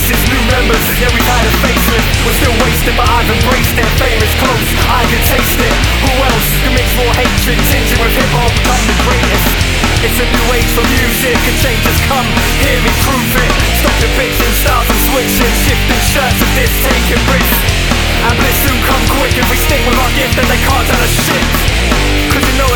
faces, new members, yeah we've had a facelift. We're still wasted but I've embraced it. Fame is close, I can taste it. Who else can mix more hatred, tinging with hip-hop, become the greatest? It's a new age for music, and change has come, hear me prove it. Stop your bitching, styles are switching, shifting shirts of this, taking risks. And bliss soon come quick if we stick with our gift, then they can't tell us shit. Cause you know